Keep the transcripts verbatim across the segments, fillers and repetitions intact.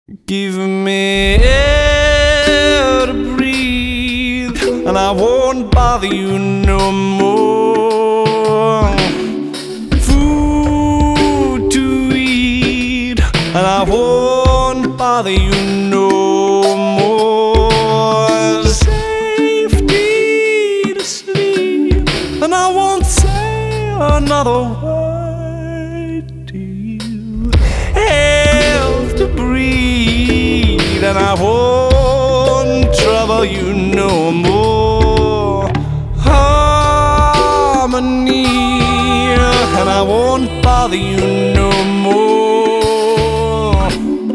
Give me air to breathe, and I won't bother you no more. Food to eat, and I won't bother you no more. Safety to sleep, and I won't say another word to you. Health to breathe, and I won't trouble you no more. Harmony, and I won't bother you no more.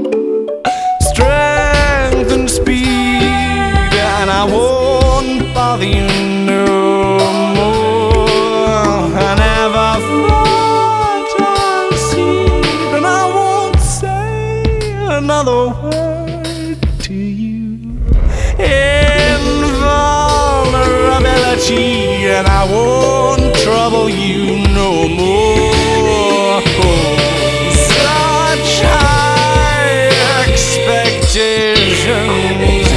Strength and speed, and I won't bother you no more. I never thought I'd see, and I won't say another word to you. Invulnerability, and I won't trouble you no more. Such high expectations,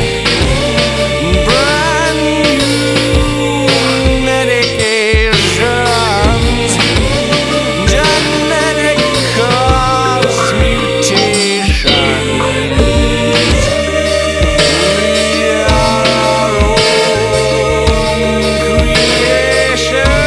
brand new medications, genetic cause mutations. We are our own creation.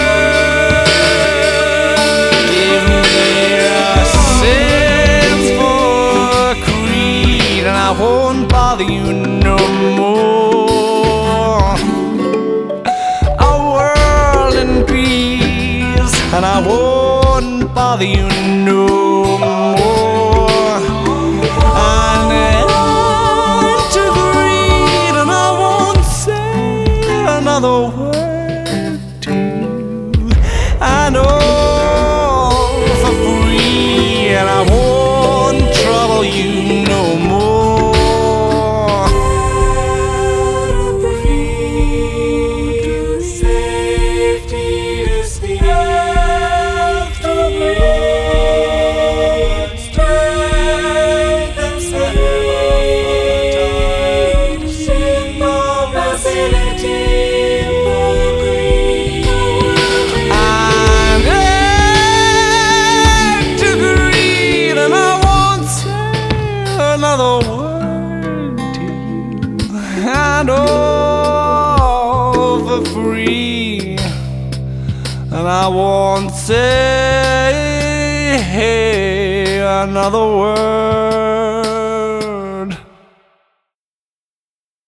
Give me a sense for creed, and I won't bother you no more. A world in peace, and I won't bother you no more. An end to greed, and I won't say another word to you. I know for free, and I won't trouble you no more. Safety is the earth to breathe. Strength and self-time. Simple facility for greed. I'm dead to greed, and I won't say another word to you. And all for free, and I won't say another word.